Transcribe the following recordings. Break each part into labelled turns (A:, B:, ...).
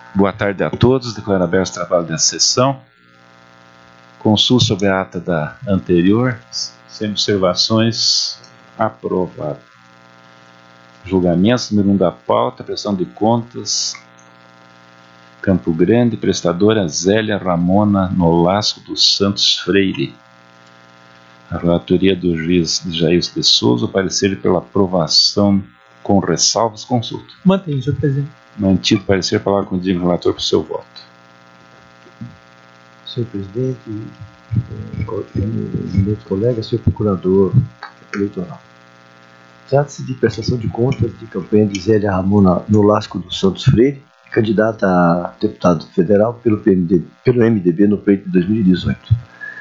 A: Boa tarde a todos. Declaro aberto o trabalho dessa sessão. Consulta sobre a ata da anterior. Sem observações, aprovado. Julgamentos, número 1 da pauta, prestação de contas, Campo Grande, prestadora Zélia Ramona Nolasco dos Santos Freire. A relatoria do juiz Jair de Souza, o parecer pela aprovação com ressalvas, consulta.
B: Mantém, senhor presidente.
A: Mantido o parecer, palavra com o relator para o seu voto.
C: Senhor presidente, meus colegas, senhor procurador eleitoral. Trata-se de prestação de contas de campanha de Zélia Ramona Nolasco dos Santos Freire, candidata a deputado federal pelo MDB no pleito de 2018.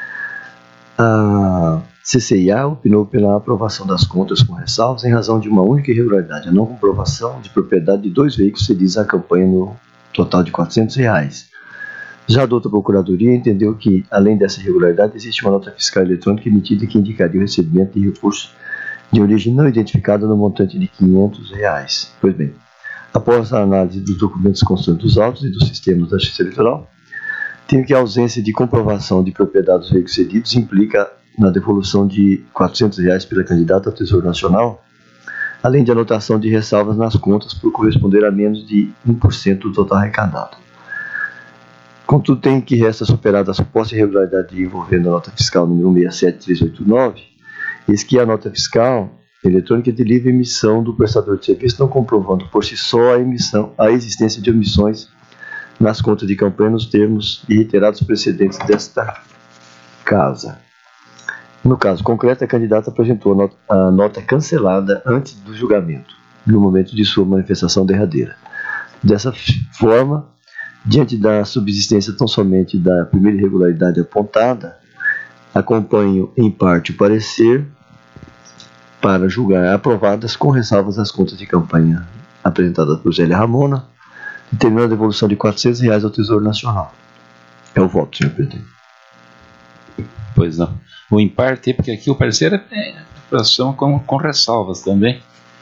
C: A CCIA opinou pela aprovação das contas com ressalvas em razão de uma única irregularidade, a não comprovação de propriedade de 2 veículos cedidos à campanha no total de R$400. Já a douta Procuradoria entendeu que, além dessa irregularidade, existe uma nota fiscal eletrônica emitida que indicaria o recebimento de recursos de origem não identificada no montante de R$500. Pois bem, após a análise dos documentos constantes dos autos e dos sistemas da Justiça Eleitoral, tenho que a ausência de comprovação de propriedade dos veículos cedidos implica na devolução de R$400 pela candidata ao Tesouro Nacional, além de anotação de ressalvas nas contas por corresponder a menos de 1% do total arrecadado. Contudo, tem que resta superada a suposta irregularidade envolvendo a nota fiscal número 167389, eis que a nota fiscal eletrônica de livre emissão do prestador de serviço, não comprovando por si só a existência de omissões nas contas de campanha nos termos e reiterados precedentes desta casa. No caso concreto, a candidata apresentou a nota cancelada antes do julgamento, no momento de sua manifestação derradeira. Dessa forma, diante da subsistência tão somente da primeira irregularidade apontada, acompanho em parte o parecer para julgar aprovadas com ressalvas as contas de campanha apresentadas por Zélia Ramona, determinando a devolução de R$400 ao Tesouro Nacional. É o voto, senhor presidente.
A: Pois não. O em parte, porque aqui o parecer é aprovação com ressalvas também.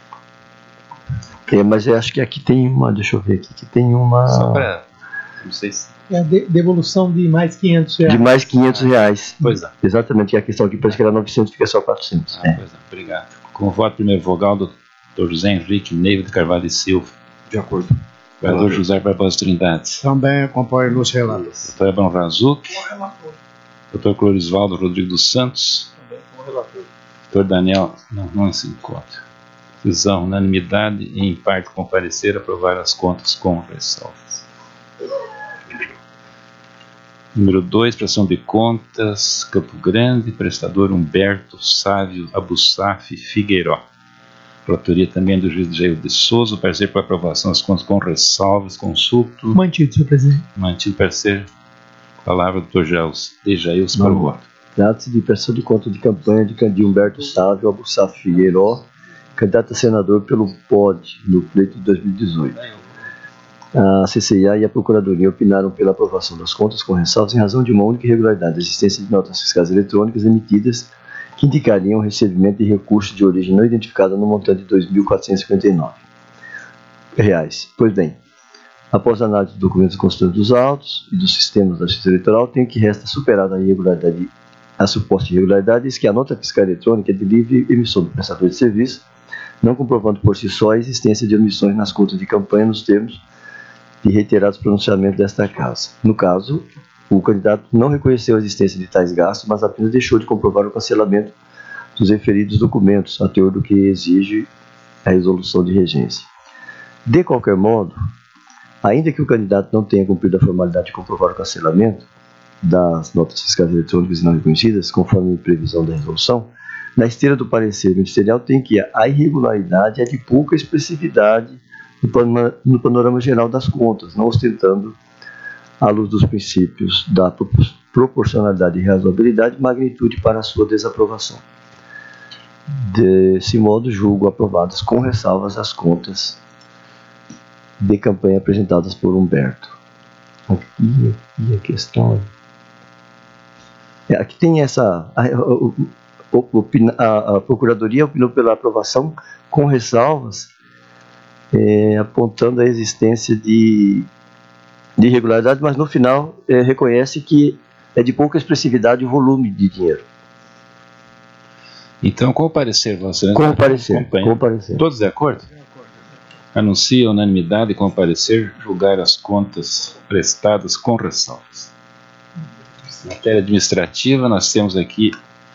C: Mas eu acho que aqui tem uma, deixa eu ver aqui, que tem uma...
A: Só para, não sei se...
B: É a devolução de mais R$500.
C: De mais R$500.
A: Pois não.
C: Exatamente, e a questão aqui parece que era 900, fica só 400.
A: Pois não, obrigado. Com o voto primeiro vogal do Dr. José Henrique Neiva de Carvalho e Silva.
D: De acordo.
A: Vereador José Barbosa Trindade.
D: Também acompanho nos relatos.
A: Dr. Eban Razuc. Dr. Clorisvaldo Rodrigo dos Santos.
D: Também com relator.
A: Dr. Daniel, não se encontra. Decisão, unanimidade e em parte com parecer aprovar as contas com ressalvas. Número 2, prestação de contas, Campo Grande, prestador Humberto Sávio Abussaf Figueiró. Relatoria também do juiz Jair de Souza, parecer para aprovação das contas com ressalvas, consulto.
B: Mantido, senhor presidente.
A: Mantido parecer, palavra do Dr. Jair para o voto.
C: Trata-se de prestação de contas de campanha de Humberto Sávio Abussaf Figueiró, candidato a senador pelo POD, no pleito de 2018. A CCIA e a Procuradoria opinaram pela aprovação das contas com ressalvas em razão de uma única irregularidade, a existência de notas fiscais eletrônicas emitidas que indicariam o recebimento de recursos de origem não identificada no montante de R$2.459. Pois bem, após a análise dos documentos constantes dos autos e dos sistemas da Justiça Eleitoral, tem que resta superada a suposta irregularidade, eis que a nota fiscal eletrônica é de livre emissão do prestador de serviço, não comprovando por si só a existência de omissões nas contas de campanha nos termos de reiterados pronunciamentos desta casa. No caso, o candidato não reconheceu a existência de tais gastos, mas apenas deixou de comprovar o cancelamento dos referidos documentos, a teor do que exige a resolução de regência. De qualquer modo, ainda que o candidato não tenha cumprido a formalidade de comprovar o cancelamento das notas fiscais eletrônicas não reconhecidas, conforme previsão da resolução, na esteira do parecer ministerial tem que a irregularidade é de pouca expressividade no panorama geral das contas, não ostentando, à luz dos princípios da proporcionalidade e razoabilidade, magnitude para a sua desaprovação. Desse modo, julgo aprovadas com ressalvas as contas de campanha apresentadas por Humberto. Aqui a questão... aqui tem essa... A Procuradoria opinou pela aprovação com ressalvas, apontando a existência de de irregularidade, mas no final reconhece que é de pouca expressividade o volume de dinheiro.
A: Então, com o parecer, Vossa
C: Comparecer.
A: acompanha.
C: Comparecer.
A: Todos de acordo? Anuncia a unanimidade com o parecer julgar as contas prestadas com ressalvas. Matéria administrativa, nós temos aqui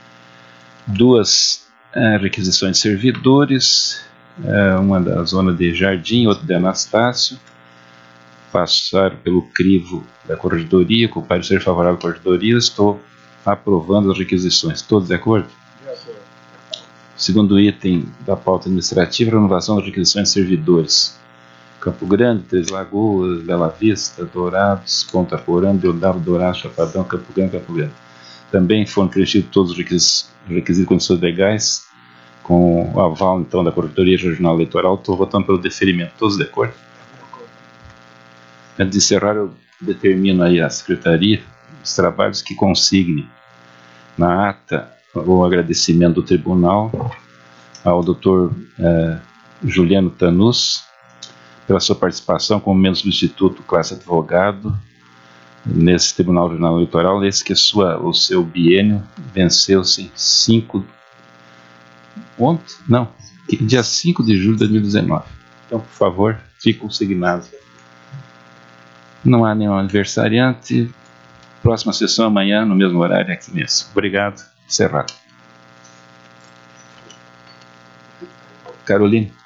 A: duas requisições de servidores, uma da zona de Jardim, outra de Anastácio, passaram pelo crivo da corregedoria, com o parecer favorável da corregedoria, estou aprovando as requisições. Todos de acordo? Segundo item da pauta administrativa, renovação das requisições de servidores. Campo Grande, Três Lagoas, Bela Vista, Dourados, Ponta Porã, Deodavo, Dourado, Chapadão, Campo Grande. Também foram preenchidos todos os requisitos de condições legais, com o aval, então, da Corretoria Regional Eleitoral. Estou votando pelo deferimento. Todos de acordo? Antes de encerrar, eu determino aí à Secretaria os trabalhos que consigne na ata o agradecimento do Tribunal ao Dr. Juliano Tanus pela sua participação como membro substituto classe advogado nesse Tribunal Regional Eleitoral, esse que o seu biênio venceu-se dia 5 de julho de 2019. Então, por favor, fique consignado. Não há nenhum aniversariante. Próxima sessão amanhã, no mesmo horário, aqui mesmo. Obrigado. Encerrado. Caroline.